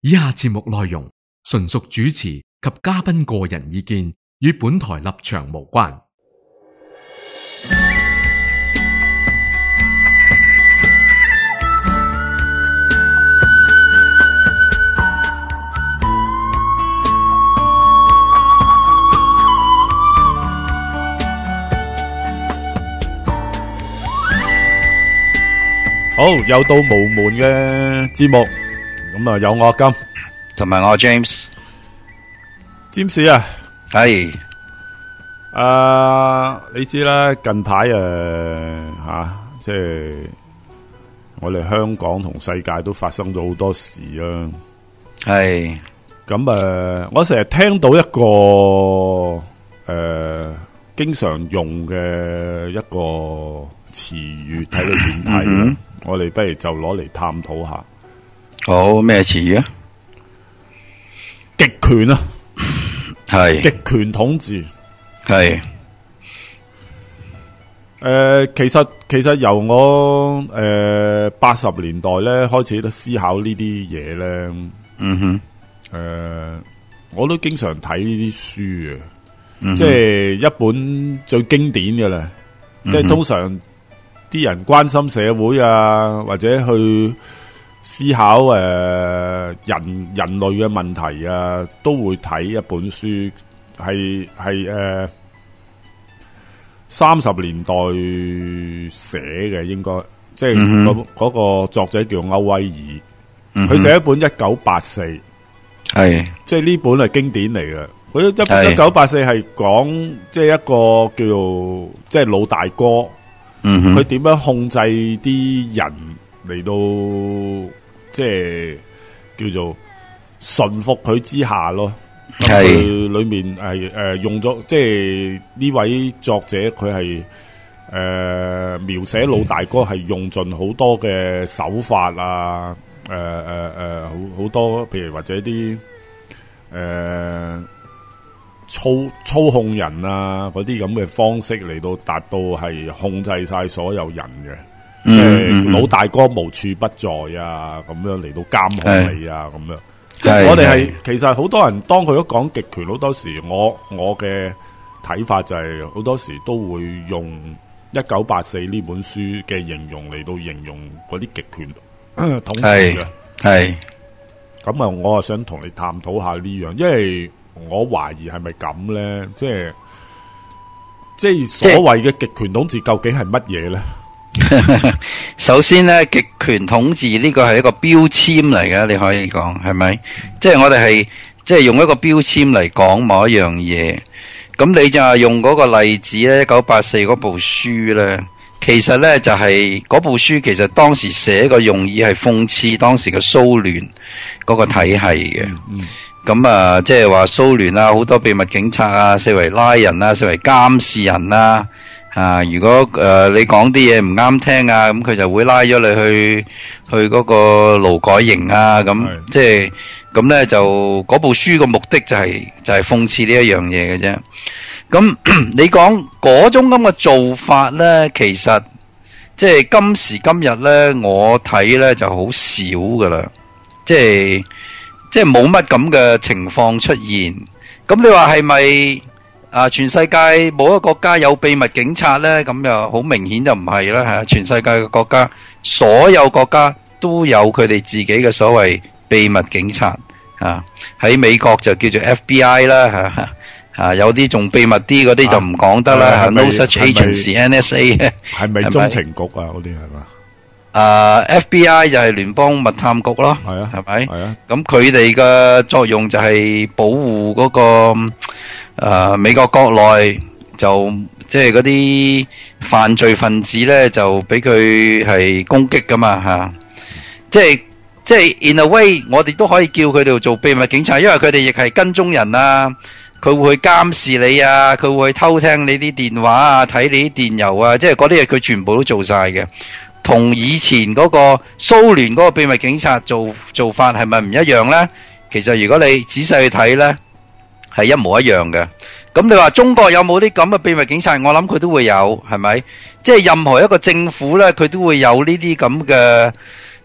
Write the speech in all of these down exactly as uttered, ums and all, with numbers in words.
以下節目內容純屬主持及嘉賓個人意見，與本台立場無關。 好，又到無門嘅節目，咁啊有我金同埋我 James。James 啊， 係， 啊你知啦，近排誒吓，即係我哋香港同世界都發生咗好多事啦。 係， 咁誒，我成日聽到一個誒經常用嘅一個詞語，睇你點睇？我哋不如就攞嚟探討下。 好，咩詞語啊？ 極權啊， 係極權統治， 係。 誒，其實其實由我誒八十年代咧開始都思考呢啲嘢咧。 嗯哼。 誒，我都經常睇呢啲書嘅， 嗯哼， 即係一本最經典嘅啦。 嗯哼， 即係通常啲人關心社會啊，或者去思考誒、呃、人人類嘅問題啊，都會睇一本書，係係誒三十年代寫嘅，應該即係嗰嗰個作者叫歐威爾，佢、嗯、寫一本一九八四， 係即係呢本係經典嚟嘅。佢一一九八四係講即係一個叫做即係老大哥。佢點樣控制啲人嚟到即係叫做馴服佢之下咯？係裏面係誒、呃、用咗即係呢位作者佢係誒描寫老大哥係用盡好多嘅手法啊，誒誒誒好好多，譬如或者啲誒。呃操操控人啊，嗰啲咁嘅方式嚟到達到係控制晒所有人嘅，即係老大哥無處不在啊，咁樣嚟到監控你啊，咁樣。即係我哋係其實好多人當佢都講極權，好多時我我嘅睇法就係好多時都會用一九八四呢本書嘅形容嚟到形容嗰啲極權統治嘅。係咁啊，我啊想同你探討下呢樣，因為我懷疑係咪咁咧？即係即係所謂嘅極權統治究竟係乜嘢咧？ 首先咧，極權統治呢個係一個標籤嚟嘅，你可以講係咪？即係我哋係即係用一個標籤嚟講某一樣嘢。咁你就係用嗰個例子咧，一九八四嗰部書咧，其實咧就係嗰部書其實當時寫個用意係諷刺當時嘅蘇聯嗰個體系嘅。嗯嗯咁啊，即係話蘇聯啊，好多秘密警察啊，四圍拉人啊，四圍監視人啊。啊，如果誒、呃、你講啲嘢唔啱聽啊，咁佢就會拉咗你去去嗰個勞改營啊。咁即係咁咧，就嗰部書個目的就係、是、就係、是、諷刺呢一樣嘢嘅啫。咁你講嗰種咁嘅做法咧，其實即係今時今日咧，我睇咧就好少噶啦，即係。即係冇乜咁嘅情況出現，咁你話係咪啊？全世界冇一個國家有秘密警察呢？咁又好明顯就唔係啦，係全世界嘅國家，所有國家都有佢哋自己嘅所謂秘密警察啊。喺美國就叫做 F B I 啦，吓啊，有啲仲秘密啲嗰啲就唔講得啦。No such agency N S A 係咪中情局啊？嗰啲係嘛？ 誒、uh, F B I 就係聯邦密探局咯，係啊，係咪？係啊。咁佢哋嘅作用就係保護嗰、那個誒、呃、美國國內就即係嗰啲犯罪分子咧，就俾佢係攻擊噶嘛吓。即係即係 in a way，我哋都可以叫佢哋做秘密警察，因為佢哋亦係跟蹤人啊，佢會去監視你啊，佢會去偷聽你啲電話啊，睇你啲電郵啊，即係嗰啲嘢佢全部都做晒嘅。同以前嗰個蘇聯嗰個秘密警察做做法係咪唔一樣呢？其實如果你仔細去睇呢，係一模一樣嘅。咁你話中國有冇啲咁嘅秘密警察？我諗佢都會有，係咪？即係任何一個政府呢，佢都會有呢啲咁嘅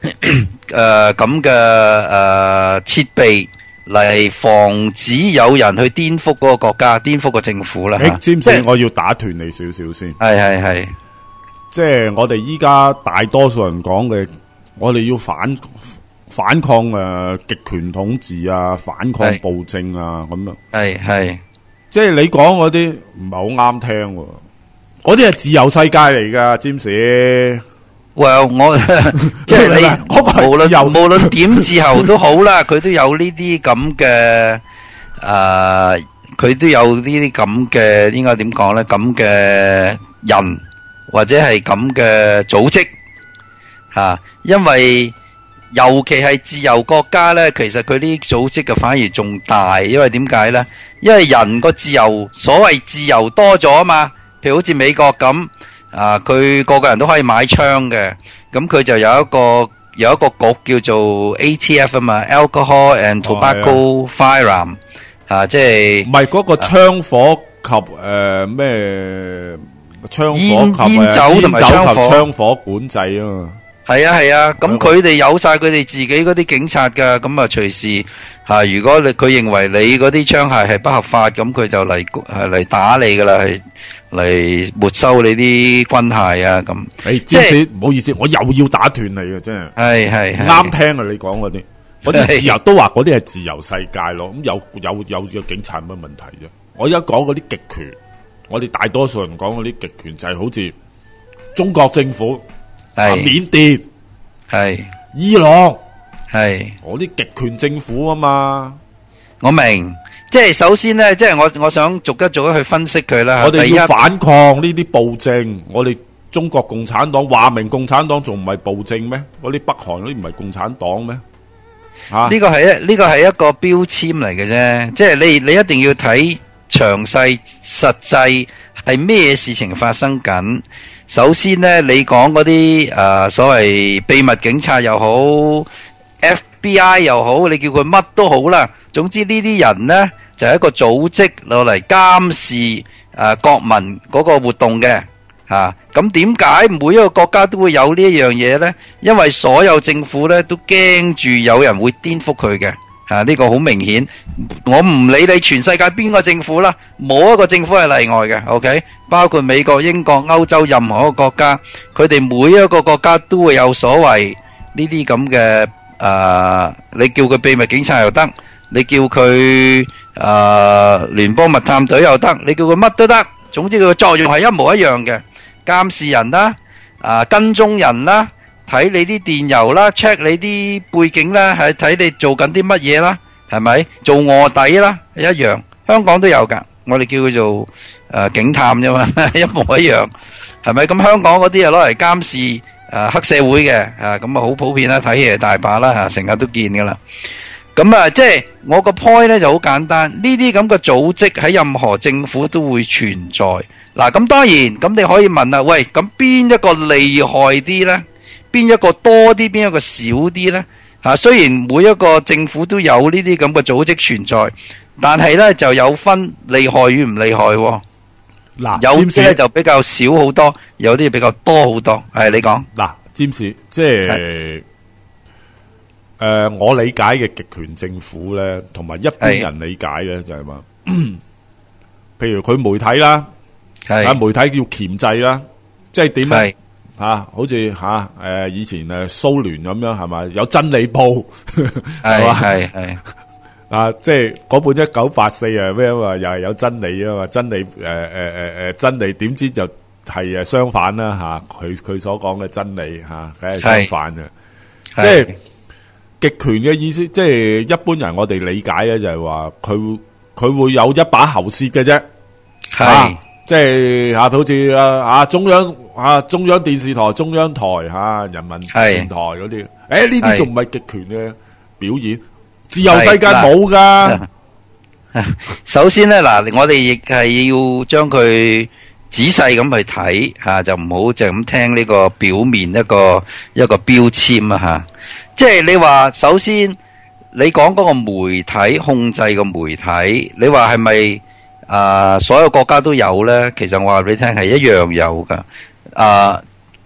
誒咁嘅誒設備嚟防止有人去顛覆嗰個國家、顛覆個政府啦。 誒，知唔知我要打斷你少少先？ 係係係， 即係我哋依家大多數人講嘅，我哋要反反抗誒極權統治啊，反抗暴政啊，咁樣。係係，即係你講嗰啲唔係好啱聽喎，嗰啲係自由世界嚟噶，詹士。 Well， 我即係你無論無論點自由都好啦，佢都有呢啲咁嘅誒，佢都有呢啲咁嘅應該點講咧？咁嘅人或者係咁嘅組織吓，因為尤其係自由國家咧，其實佢呢啲組織嘅反而仲大，因為點解咧？因為人個自由，所謂自由多咗啊嘛，譬如好似美國咁。啊！佢個個人都可以買槍嘅，咁佢就有一個有一個局叫做 A T F 啊嘛 ，Alcohol and Tobacco Firearm 啊，即係唔係嗰個槍火及誒咩槍火及煙酒同埋槍火槍火管制啊嘛。 係啊係啊，咁佢哋有晒佢哋自己嗰啲警察噶，咁啊隨時吓，如果你佢認為你嗰啲槍械係不合法，咁佢就嚟係嚟打你噶啦，係嚟沒收你啲軍械啊咁。 誒，即係唔好意思，我又要打斷你嘅，真係係係啱聽啊！你講嗰啲，嗰啲自由都話嗰啲係自由世界咯。咁有有有有警察乜問題啫？我而家講嗰啲極權，我哋大多數人講嗰啲極權就係好似中國政府。係緬甸，係伊朗，係我啲極權政府啊嘛。 我明，即係首先咧，即係我我想逐一逐一去分析佢啦。 我哋要反抗呢啲暴政。我哋中國共產黨話明共產黨仲唔係暴政咩？嗰啲北韓嗰啲唔係共產黨咩？吓， 呢個係一呢個係一個標籤嚟嘅啫。即係你你一定要睇詳細實際係咩事情發生緊。首先咧，你講嗰啲誒所謂秘密警察又好 ，F B I 又好，你叫佢乜都好啦。總之呢啲人呢，就係一個組織落嚟監視誒國民嗰個活動嘅嚇。咁點解每一個國家都會有呢一樣嘢呢？因為所有政府呢都驚住有人會顛覆佢嘅。啊！呢個好明顯，我唔理你全世界邊個政府啦，冇一個政府係例外嘅。OK，包括美國、英國、歐洲任何一個國家，佢哋每一個國家都會有所謂呢啲咁嘅誒，你叫佢秘密警察又得，你叫佢誒聯邦密探隊又得，你叫佢乜都得。總之佢嘅作用係一模一樣嘅，監視人啦，啊跟蹤人啦。睇你啲電郵啦 ，check 你啲背景啦，係睇你做緊啲乜嘢啦，係咪做臥底啦？一樣，香港都有噶，我哋叫佢做誒警探啫嘛，一模一樣，係咪？咁香港嗰啲係攞嚟監視誒黑社會嘅，啊咁啊好普遍啦，睇嘢大把啦吓，成日都見噶啦。咁啊，即係我個 point 咧就好簡單，呢啲咁嘅組織喺任何政府都會存在。嗱，咁當然，咁你可以問啦，喂，咁邊一個厲害啲咧？邊一個多啲，邊一個少啲呢？吓，雖然每一個政府都有呢啲咁嘅組織存在，但係呢就有分厲害與唔厲害。嗱，有啲呢就比較少好多，有啲比較多好多。係你講嗱，詹士，即係誒，我理解嘅極權政府呢，同埋一般人理解呢，就係話，譬如佢媒體啦，啊媒體叫鉗制啦，即係點咧？吓、啊，好似吓誒，以前誒蘇聯咁樣係咪？有真理報係嘛？係係啊，即係嗰本一九八四啊咩啊嘛，又係有真理啊嘛，真理誒誒誒誒真理，點知就係誒相反啦吓，佢、啊、佢所講嘅真理吓，梗、啊、係相反嘅。即係極權嘅意思，即係一般人我哋理解咧就係話佢佢會有一把喉舌嘅啫，係。啊即係吓，好似啊啊中央啊中央電視台、中央台吓、啊、人民電台嗰啲，誒呢啲仲唔係極權嘅表演？自由世界冇噶。 首先咧，嗱，我哋亦係要將佢仔細咁去睇吓、啊，就唔好就咁聽呢個表面一個一個標籤啊吓。即係你話，首先你講嗰個媒體控制個媒體，你話係咪？啊！所有國家都有咧，其實我話俾你聽係一樣有噶。啊，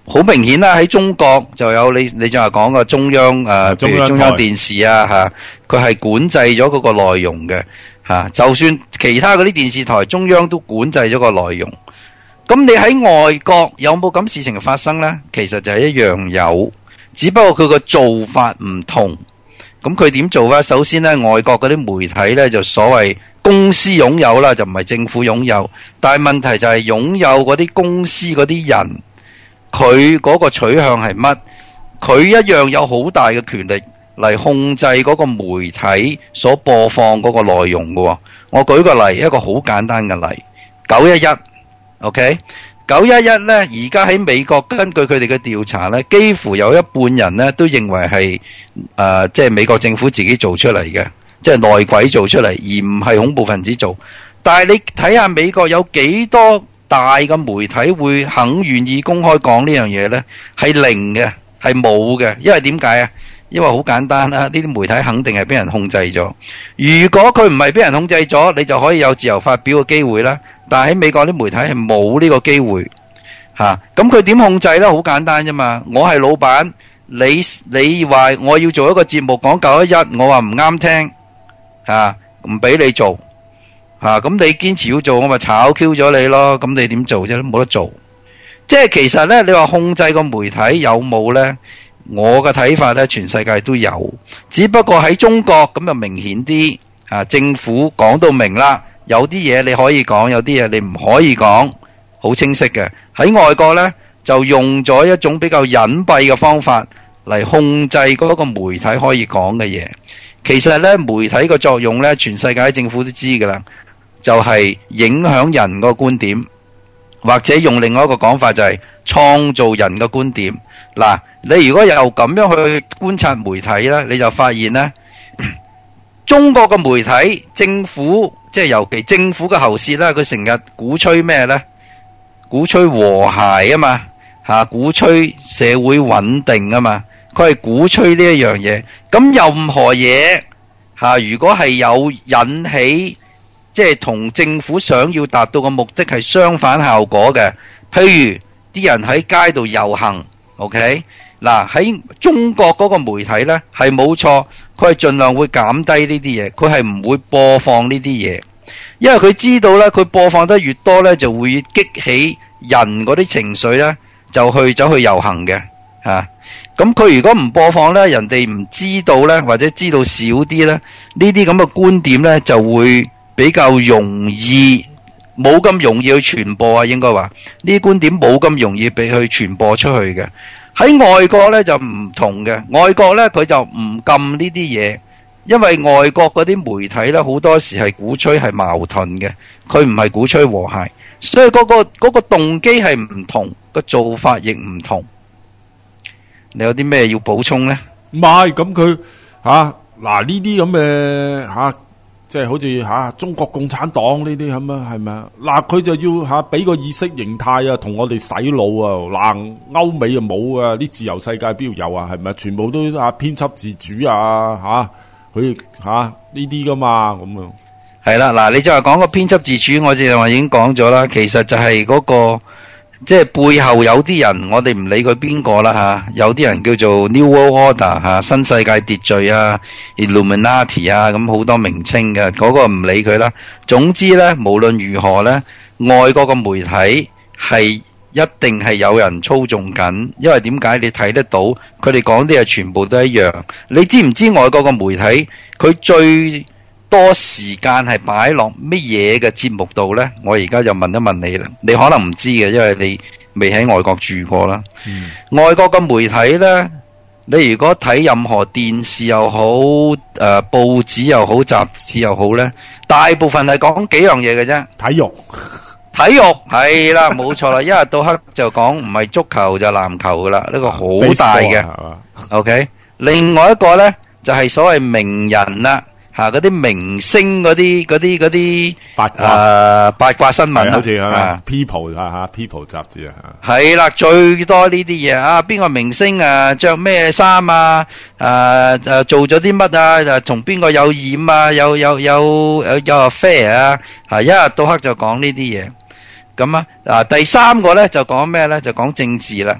好明顯啦，喺中國就有你你就話講個中央誒，譬如中央電視啊嚇，佢係管制咗嗰個內容嘅嚇。就算其他嗰啲電視台，中央都管制咗個內容。咁你喺外國有冇咁事情發生呢？其實就係一樣有，只不過佢個做法唔同。咁佢點做呢？首先呢，外國嗰啲媒體呢，就所謂公司擁有啦，就唔係政府擁有。但係問題就係擁有嗰啲公司嗰啲人，佢嗰個取向係乜？佢一樣有好大嘅權力嚟控制嗰個媒體所播放嗰個內容嘅。我舉個例，一個好簡單嘅例，九一一。OK， 九一一呢，而家喺美國根據佢哋嘅調查呢，幾乎有一半人呢都認為係誒，即係美國政府自己做出嚟嘅，即係內鬼做出嚟，而唔係恐怖分子做。但係你睇下美國有幾多大嘅媒體會肯願意公開講呢樣嘢呢？係零嘅，係冇嘅。因為點解啊？因為好簡單啦，呢啲媒體肯定係俾人控制咗。如果佢唔係俾人控制咗，你就可以有自由發表嘅機會啦。但係喺美國啲媒體係冇呢個機會嚇，咁佢點控制呢？好簡單啫嘛。我係老闆，你你話我要做一個節目講九一一，我話唔啱聽嚇，唔俾你做嚇，咁你堅持要做，我咪炒 Q 咗你咯。咁你點做啫？冇得做。即係其實呢，你話控制個媒體有冇呢？我嘅睇法呢，全世界都有，只不過喺中國咁就明顯啲嚇，政府講到明啦。有啲嘢你可以講，有啲嘢你唔可以講，好清晰嘅。喺外國呢，就用咗一種比較隱蔽嘅方法嚟控制嗰個媒體可以講嘅嘢。其實呢，媒體嘅作用呢，全世界政府都知噶啦，就係影響人個觀點，或者用另外一個講法就係創造人嘅觀點。嗱，你如果又咁樣去觀察媒體呢，你就發現呢，中國嘅媒體政府。即係尤其政府嘅喉舌啦，佢成日鼓吹咩呢？鼓吹和諧啊嘛，吓，鼓吹社會穩定啊嘛，佢係鼓吹呢一樣嘢。咁任何嘢吓，如果係有引起，即係同政府想要達到嘅目的係相反效果嘅，譬如啲人喺街度遊行 ，OK。嗱，喺中國嗰個媒體呢，係冇錯，佢係盡量會減低呢啲嘢，佢係唔會播放呢啲嘢，因為佢知道呢，佢播放得越多呢，就會激起人嗰啲情緒呢，就去走去遊行嘅嚇。咁佢如果唔播放呢，人哋唔知道呢，或者知道少啲呢，呢啲咁嘅觀點呢，就會比較容易冇咁容易去傳播啊。應該話呢啲觀點冇咁容易俾佢傳播出去嘅。喺外國咧就唔同嘅，外國咧佢就唔禁呢啲嘢，因為外國嗰啲媒體咧好多時係鼓吹係矛盾嘅，佢唔係鼓吹和諧，所以嗰個嗰個動機係唔同，個做法亦唔同。你有啲咩要補充咧？ 唔係咁佢吓嗱呢啲咁嘅吓。即係好似吓、啊、中國共產黨呢啲咁啊，係咪啊？嗱，佢就要吓俾、啊、個意識形態啊，同我哋洗腦啊。嗱，歐美啊冇啊，啲自由世界邊度有啊？係咪？全部都啊編輯自主啊，吓佢吓呢啲噶嘛，咁啊。 係啦，嗱，你就係講個編輯自主，我就話已經講咗啦。其實就係嗰、嗰個。即係背後有啲人，我哋唔理佢邊個啦吓，有啲人叫做 New World Order 吓，新世界秩序啊 ，Illuminati 啊，咁好多名稱嘅，嗰個唔理佢啦。總之呢，無論如何呢，外國嘅媒體係一定係有人操縱緊，因為點解？你睇得到，佢哋講啲嘢全部都一樣。你知唔知外國嘅媒體佢最多時間係擺落乜嘢嘅節目度呢？我而家就問一問你啦，你可能唔知嘅，因為你未喺外國住過啦。嗯、外國嘅媒體呢，你如果睇任何電視又好，誒、呃、報紙又好，雜誌又好呢，大部分係講幾樣嘢嘅啫。 體育， 體育係啦，冇錯啦，一日到黑就講唔係足球就籃球噶啦，呢、這個好大嘅。OK， 另外一個呢，就係、是、所謂名人啦。吓，嗰啲明星嗰啲嗰啲嗰啲八卦誒八卦新聞， 好似啊 People 吓吓 People 雜誌啊， 係啦，最多呢啲嘢啊，邊個明星啊着咩衫啊，誒誒做咗啲乜啊，誒同邊個有染啊，有有有有有 affair 啊，吓一日到黑就講呢啲嘢。咁啊，啊第三個咧就講咩咧？就講政治啦。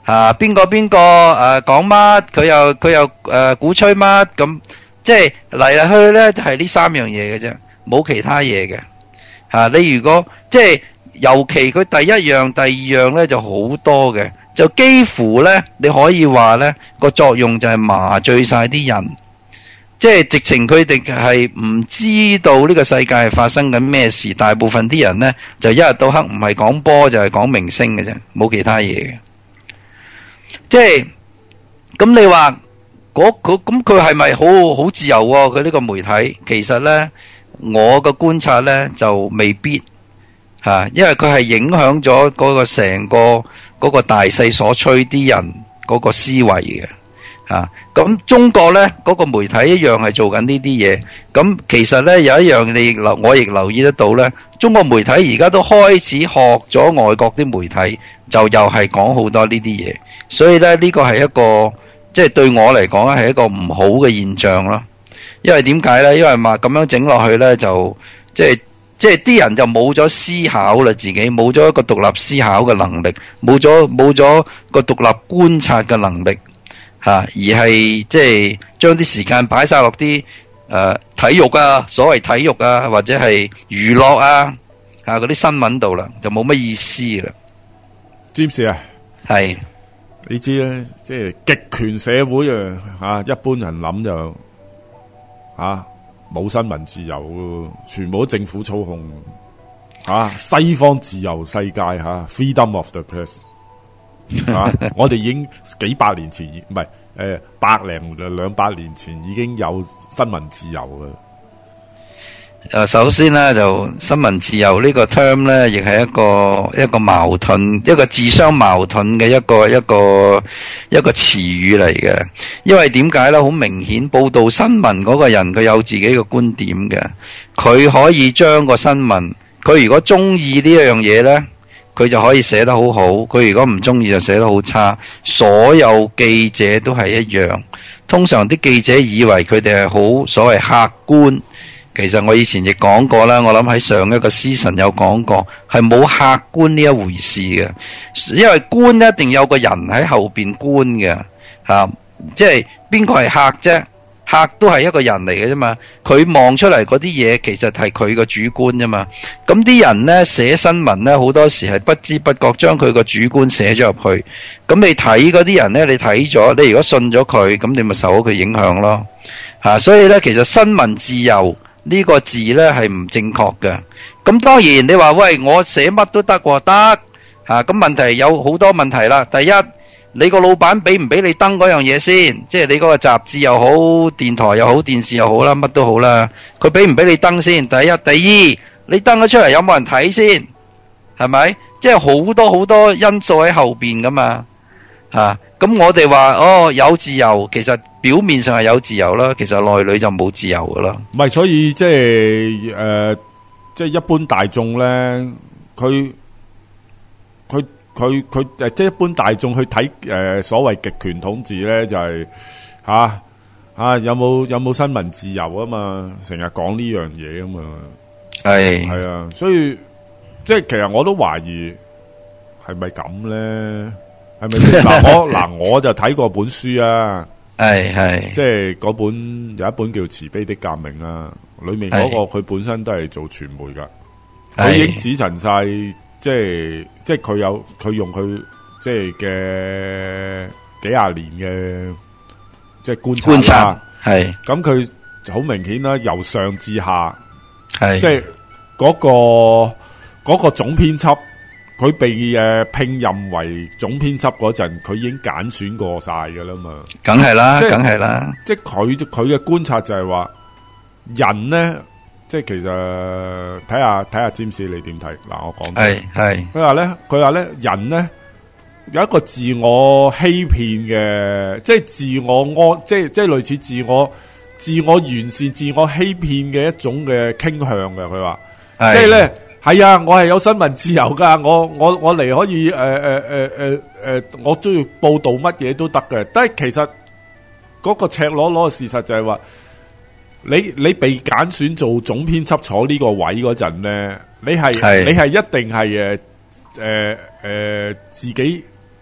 啊邊個邊個誒講乜，佢又佢又誒鼓吹乜，咁即係嚟嚟去去咧就係呢三樣嘢嘅啫，冇其他嘢嘅吓。你如果即係尤其佢第一樣第二樣咧就好多嘅，就幾乎咧你可以話咧個作用就係麻醉晒啲人。即係直情佢哋係唔知道呢個世界係發生緊咩事，大部分啲人呢，就一日到黑唔係講波就係講明星嘅啫，冇其他嘢嘅。即係咁你話嗰嗰咁佢係咪好好自由喎？佢呢個媒體其實呢，我嘅觀察呢就未必吓，因為佢係影響咗嗰個成個嗰個大勢所趨啲人嗰個思維嘅。啊，咁中國呢嗰個媒體一樣係做緊呢啲嘢。咁其實呢有一樣你留我亦留意得到呢，中國媒體而家都開始學咗外國啲媒體，就又係講好多呢啲嘢。所以呢呢個係一個即係對我嚟講係一個唔好嘅現象咯。因為點解呢？因為嘛咁樣整落去呢，就即係即係啲人就冇咗思考啦，自己冇咗一個獨立思考嘅能力，冇咗冇咗個獨立觀察嘅能力。啊、而係即係將啲時間擺晒落啲誒體育啊，所謂體育啊，或者係娛樂啊，啊嗰啲新聞度啦，就冇乜意思啦。 詹士啊， 係你知咧，即係極權社會啊，吓一般人諗就吓冇新聞自由，全部都政府操控，吓、啊、西方自由世界吓、啊、，freedom of the press。啊！我哋已經幾百年前，唔係誒百零兩百年前已經有新聞自由嘅。 誒，首先咧就新聞自由呢個 term 咧，亦係一個一個矛盾，一個自相矛盾嘅一個一個一個詞語嚟嘅。因為點解咧？好明顯，報道新聞嗰個人佢有自己嘅觀點嘅，佢可以將個新聞，佢如果中意呢樣嘢咧。佢就可以寫得好好，佢如果唔中意就寫得好差。所有記者都係一樣，通常啲記者以為佢哋係好所謂客觀，其實我以前亦講過啦，我諗喺上一個 season 有講過，係冇客觀呢一回事嘅，因為官一定有個人喺後邊官嘅，吓，即係邊個係客啫？客都係一個人嚟嘅啫嘛，佢望出嚟嗰啲嘢其實係佢個主觀啫嘛。咁啲人呢，寫新聞呢，好多時係不知不覺將佢個主觀寫咗入去。咁你睇嗰啲人呢，你睇咗，你如果信咗佢，咁你咪受咗佢影響咯。吓、啊，所以呢，其實新聞自由呢個字呢係唔正確嘅。咁當然你話喂，我寫乜都得喎，得吓。咁問題有好多問題啦。第一，你個老闆俾唔俾你登嗰樣嘢先？即係你嗰個雜誌又好，電台又好，電視又好啦，乜都好啦。佢俾唔俾你登先？第一，第二，你登咗出嚟有冇人睇先？係咪？即係好多好多因素喺後邊噶嘛。吓、啊，咁我哋話哦有自由，其實表面上係有自由啦，其實內裏就冇自由噶啦。 唔係，所以即係誒，即係一般大眾咧，佢佢。佢佢誒，即係一般大眾去睇誒、呃、所謂極權統治咧，就係吓吓有冇有冇新聞自由啊嘛？成日講呢樣嘢啊嘛，係係啊，所以即係其實我都懷疑係咪咁咧？係咪先？嗱我嗱我就睇過本書啊， 係係，即係嗰本有一本叫《慈悲的革命》啊，裏面嗰個佢本身都係做傳媒噶，佢已經指陳晒。即係即係佢有佢用佢即係嘅幾廿年嘅即係觀察啦，觀察係咁佢好明顯啦，由上至下係即係嗰個嗰個總編輯，佢被誒聘任為總編輯嗰陣，佢已經揀選過晒噶啦嘛，梗係啦，梗係啦，即係佢佢嘅觀察就係話人咧。即係其實睇下睇下詹士你點睇嗱？我講係係佢話咧，佢話咧人咧有一個自我欺騙嘅，即係自我安，即係即係類似自我自我完善、自我欺騙嘅一種嘅傾向嘅。佢話即係咧係啊，我係有新聞自由噶，我我我嚟可以誒誒誒誒誒，我中意報道乜嘢都得嘅。但係其實嗰個赤裸裸嘅事實就係話。你你被揀選做總編輯坐呢個位嗰陣咧，你係你係一定係誒誒誒自己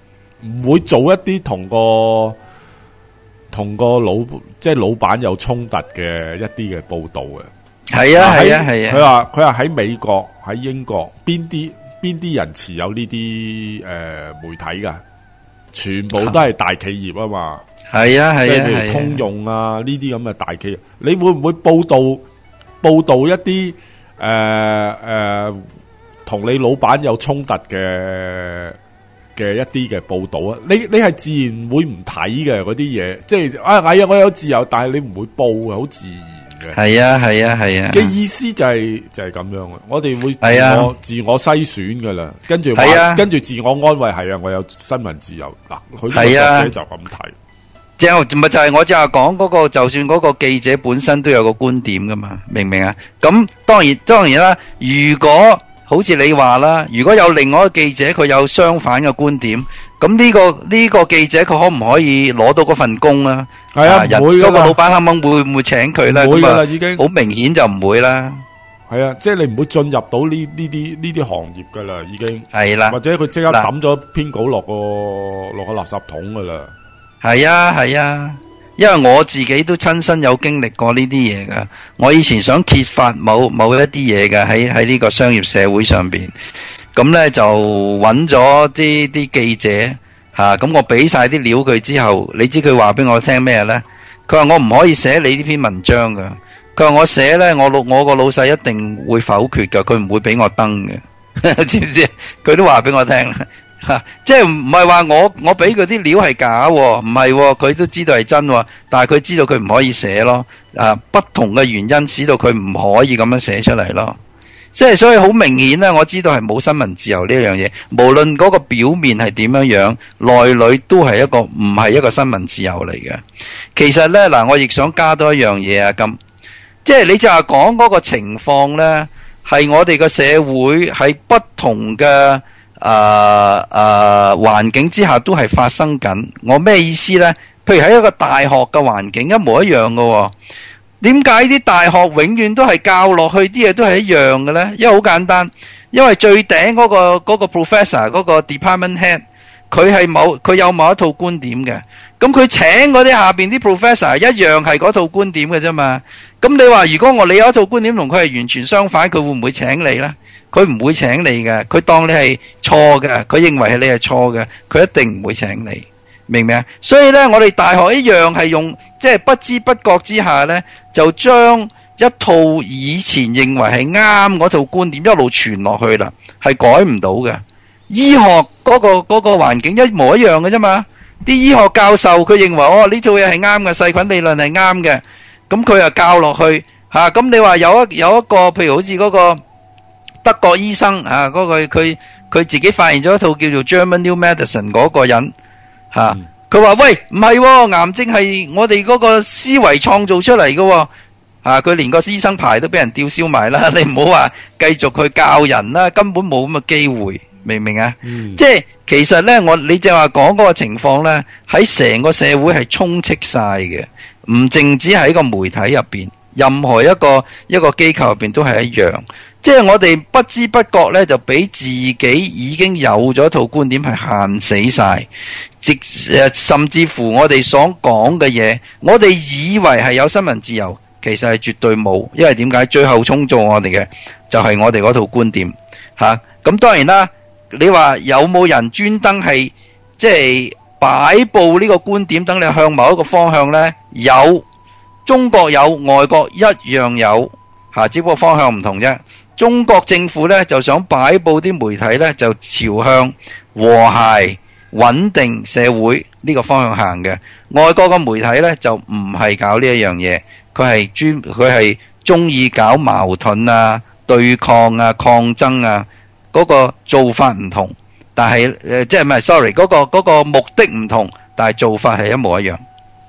唔會做一啲同個同個老即係老闆有衝突嘅一啲嘅報道嘅。 係啊係啊係啊， 佢話佢話喺美國喺英國邊啲邊啲人持有呢啲誒媒體噶，全部都係大企業啊嘛。 係啊係啊， 即係譬如通用啊呢啲咁嘅大企業，你會唔會報道報道一啲誒誒同你老闆有衝突嘅嘅一啲嘅報道啊？你你係自然會唔睇嘅嗰啲嘢，即係啊係啊，我有自由，但係你唔會報嘅，好自然。 係啊係啊係啊嘅意思就係、是、就係、是、咁樣嘅，我哋會自我、啊、自我篩選噶啦，跟住係啊，跟住自我安慰係啊，我有新聞自由嗱，佢呢個作者就咁睇， 即係咪就係我就係講嗰個，就算嗰個記者本身都有個觀點噶嘛，明唔明啊？咁當然當然啦，如果好似你話啦，如果有另外一個記者佢有相反嘅觀點，咁呢、這個呢、這個記者佢可唔可以攞到嗰份工啊？ 係啊，唔會噶啦。嗰個老闆肯唔肯會唔會請佢咧？ 唔會噶啦，已經好明顯就唔會啦。 係啊，即係你唔會進入到呢呢啲呢啲行業噶啦，已經係啦。 或者佢即刻抌咗篇稿落個落個垃圾桶噶啦。 係啊係啊，因為我自己都親身有經歷過呢啲嘢噶。我以前想揭發某某一啲嘢嘅，喺喺呢個商業社會上邊，咁咧就揾咗啲啲記者。吓、啊、咁我俾晒啲料佢之後，你知佢話俾我聽咩呢？佢話我唔可以寫你呢篇文章噶。佢話我寫呢，我老我個老細一定會否決噶，佢唔會俾我登嘅，知唔知？佢都話俾我聽啦，吓、啊、即係唔係話我我俾佢啲料係假，唔係，佢都知道係真，但係佢知道佢唔可以寫咯。啊，不同嘅原因使到佢唔可以咁樣寫出嚟咯。即係所以好明顯咧，我知道係冇新聞自由呢樣嘢，無論嗰個表面係點樣樣，內裏都係一個唔係一個新聞自由嚟嘅。其實咧嗱，我亦想加多一樣嘢啊，咁即係你就係講嗰個情況咧，係我哋個社會喺不同嘅誒誒環境之下都係發生緊。我咩意思咧？譬如喺一個大學嘅環境一模一樣嘅。點解啲大學永遠都係教落去啲嘢都係一樣嘅呢？因為好簡單，因為最頂嗰個嗰個 professor 嗰個 department head，佢係某佢有某一套觀點嘅，咁佢請嗰啲下邊啲 professor 一樣係嗰套觀點嘅啫嘛。咁你話如果我你有一套觀點同佢係完全相反，佢會唔會請你呢？佢唔會請你嘅，佢當你係錯嘅，佢認為係你係錯嘅，佢一定唔會請你。明唔明啊？所以咧，我哋大學一樣係用，即係不知不覺之下咧，就將一套以前認為係啱嗰套觀點一路傳落去啦，係改唔到嘅。醫學嗰個嗰個環境一模一樣嘅啫嘛。啲醫學教授佢認為哦呢套嘢係啱嘅，細菌理論係啱嘅，咁佢又教落去吓。咁你話有一有一個，譬如好似嗰個德國醫生啊，嗰個佢佢自己發現咗一套叫做 German New Medicine 嗰個人。吓，佢話喂，唔係喎，癌症係我哋嗰個思維創造出嚟嘅。吓，佢連個醫生牌都俾人吊銷埋啦，你唔好話繼續去教人啦，根本冇咁嘅機會，明唔明啊？嗯、即係其實呢，我你正話講嗰個情況呢，喺成個社會係充斥晒嘅，唔淨止喺個媒體入邊，任何一個一個機構入邊都係一樣。即係我哋不知不覺呢，就俾自己已經有咗一套觀點係限死晒，直誒甚至乎我哋所講嘅嘢，我哋以為係有新聞自由，其實係絕對冇。因為點解？最後衝造我哋嘅就係我哋嗰套觀點吓。咁當然啦，你話有冇人專登係即係擺佈呢個觀點，等你向某一個方向呢？有，中國有，外國一樣有吓，只不過方向唔同啫。中國政府呢就想擺佈啲媒體呢，就朝向和諧穩定社會呢個方向行嘅。外國嘅媒體呢就唔係搞呢一樣嘢，佢係專佢係中意搞矛盾啊、對抗啊、抗爭啊，嗰個做法唔同，但係誒即係唔係 sorry 嗰個嗰個目的唔同，但係做法係一模一樣。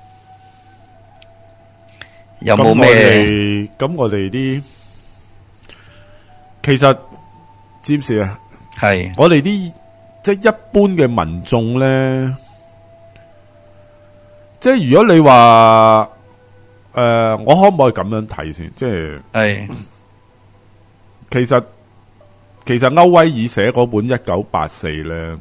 有冇咩？ 咁我哋啲其實知唔知啊？係我哋啲即係一般嘅民眾咧，即係如果你話誒、呃，我可唔可以咁樣睇先？即係係其實其實歐威爾寫嗰本一九八四咧，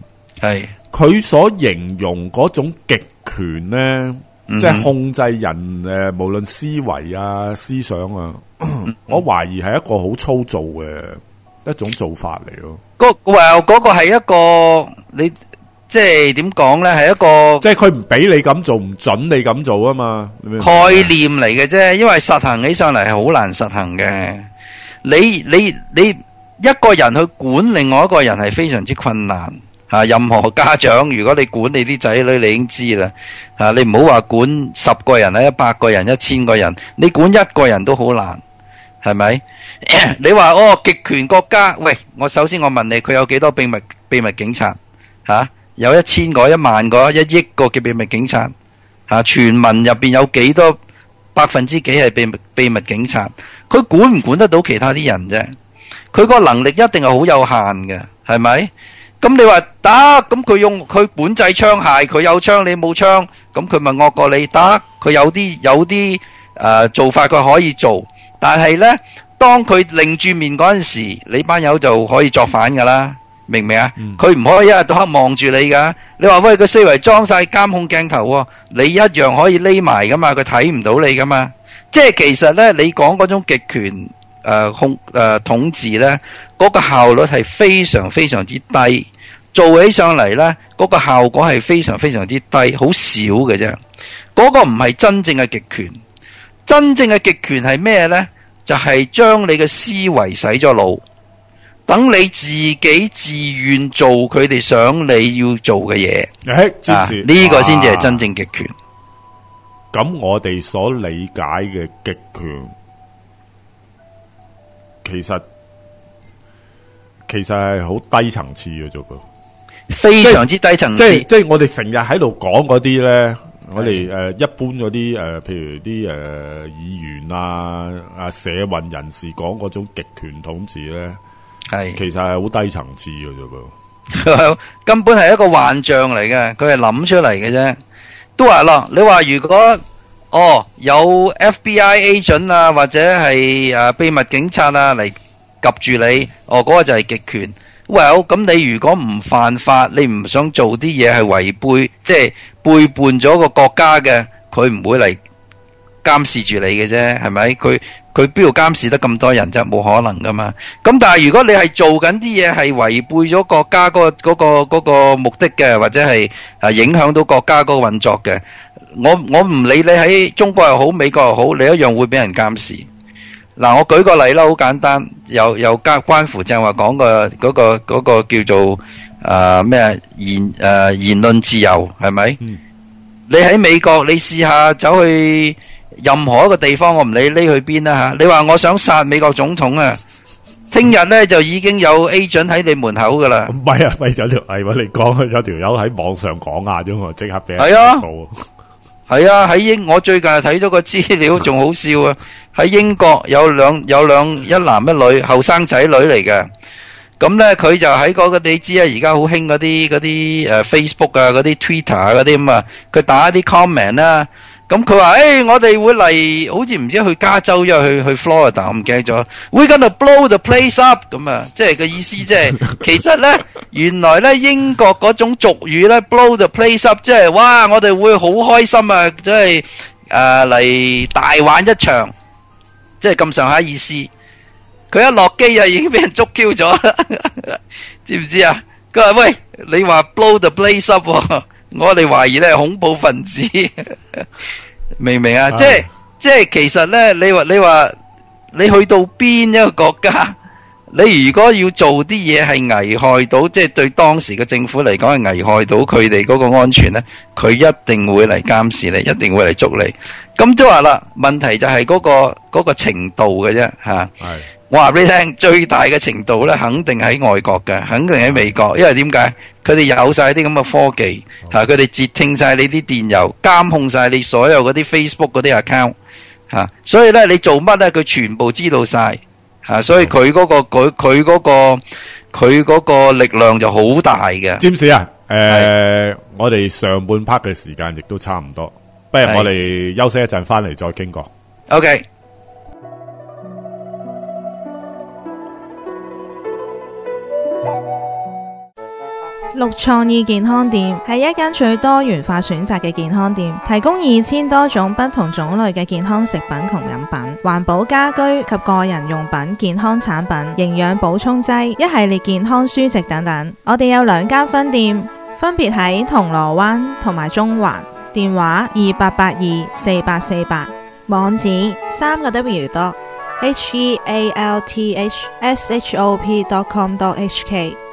係佢所形容嗰種極權咧， 嗯、 即係控制人誒，無論思維啊、思想啊，嗯、我懷疑係一個好粗糙嘅一種做法嚟咯。 嗰well嗰個係一個你即係點講咧？係一個即係佢唔俾你咁做，唔准你咁做啊嘛。 概念嚟嘅啫，因為實行起上嚟係好難實行嘅。你你你一個人去管另外一個人係非常之困難。啊！任何家長，如果你管你啲仔女，你已經知啦。啊！你唔好話管十個人啊，一百個人、一千個人，你管一個人都好難，係咪？你話哦，極權國家，喂，我首先我問你，佢有幾多秘密秘密警察？吓、啊，有一千個、一萬個、一億個嘅秘密警察？吓、啊，全民入邊有幾多百分之幾係秘密秘密警察？佢管唔管得到其他啲人啫？佢個能力一定係好有限嘅，係咪？咁你話得，咁佢用佢管制槍械，佢有槍你冇槍，咁佢咪惡過你得？佢有啲有啲誒、呃、做法佢可以做，但係呢，當佢擰住面嗰陣時，你班友就可以作反噶啦，明唔明啊？佢唔、嗯、可以一日到黑望住你噶。你話喂，佢四圍裝晒監控鏡頭喎，你一樣可以匿埋噶嘛，佢睇唔到你噶嘛。即係其實呢，你講嗰種極權誒控誒、呃、統治呢，嗰、嗰個效率係非常非常之低。做起上嚟呢，嗰個效果係非常非常之低，好少嘅啫。嗰個唔係真正嘅極權，真正嘅極權係咩呢？就係將你嘅思維洗咗腦，等你自己自願做佢哋想你要做嘅嘢。 誒，啊， 呢個先至係真正極權。 咁我哋所理解嘅極權，其實其實係好低層次嘅啫噃。 非常之低層次， 即係即係我哋成日喺度講嗰啲咧，我哋誒一般嗰啲誒，譬如啲誒、呃、議員啊、啊社運人士講嗰種極權統治咧，係其實係好低層次嘅啫噃， 根本係一個幻象嚟嘅，佢係諗出嚟嘅啫。都話咯，你話如果哦有 F B I agent 啊，或者係誒秘密警察啊嚟及住你，哦嗰、嗰個就係極權。Well， 咁你如果唔犯法，你唔想做啲嘢係違背，即係背叛咗個國家嘅，佢唔會嚟監視住你嘅啫，係咪？佢佢邊度監視得咁多人啫？冇可能噶嘛。咁但係如果你係做緊啲嘢係違背咗國家嗰個嗰個嗰個目的嘅，或者係啊影響到國家嗰個運作嘅，我我唔理你喺中國又好，美國又好，你一樣會俾人監視。嗱，我舉個例啦，好簡單，又又關關乎正話講個嗰個嗰個叫做誒咩言誒言論自由係咪？嗯、你喺美國，你試下走去任何一個地方，我唔理匿去邊啦吓。你話我想殺美國總統啊，聽日咧就已經有 agent 喺你門口噶啦。唔係啊，咪有條係喎，你講有條友喺網上講下啫嘛，即刻俾人報告。係啊，喺英我最近睇咗個資料，仲好笑啊！喺英國有兩有兩一男一女後生仔女嚟嘅，咁咧佢就喺嗰個你知啊，而家好興嗰啲嗰啲誒 Facebook 啊，嗰啲 Twitter 啊嗰啲咁啊，佢打啲 comment 啦，咁佢話誒我哋會嚟，好似唔知去加州，因為去去 Florida，我唔記得咗。We're gonna blow the place up 咁啊，即係個意思即係，其實咧原來咧英國嗰種俗語咧 blow the place up，即係哇我哋會好開心啊，即係誒嚟大玩一場。即係咁上下意思，佢一落機啊，已經俾人捉 Q 咗啦，知唔知啊？佢話喂，你話 blow the place up，我哋懷疑咧係恐怖分子，明唔明啊？即係即係其實咧，你話你話你去到邊一個國家，你如果要做啲嘢係危害到，即係對當時嘅政府嚟講係危害到佢哋嗰個安全咧，佢一定會嚟監視你，一定會嚟捉你。咁都話啦，問題就係嗰個嗰個程度嘅啫吓。係，我話俾你聽，最大嘅程度咧，肯定喺外國嘅，肯定喺美國。因為點解？佢哋有晒啲咁嘅科技吓，佢哋截聽晒你啲電郵，監控晒你所有嗰啲 Facebook 嗰啲 account 吓，所以咧你做乜咧，佢全部知道晒吓，所以佢嗰個佢佢嗰個佢嗰個力量就好大嘅。詹士啊，誒，我哋上半 part 嘅時間亦都差唔多。不如我哋休息一陣，翻嚟再傾過。OK。 綠創意健康店係一間最多元化選擇嘅健康店，提供二千多種不同種類嘅健康食品同飲品、環保家居及個人用品、健康產品、營養補充劑、一系列健康書籍等等。我哋有兩間分店，分別喺銅鑼灣同埋中環，電話二八八二四八四八，網址三個 W dot H E A L T H S H O P dot com dot H K。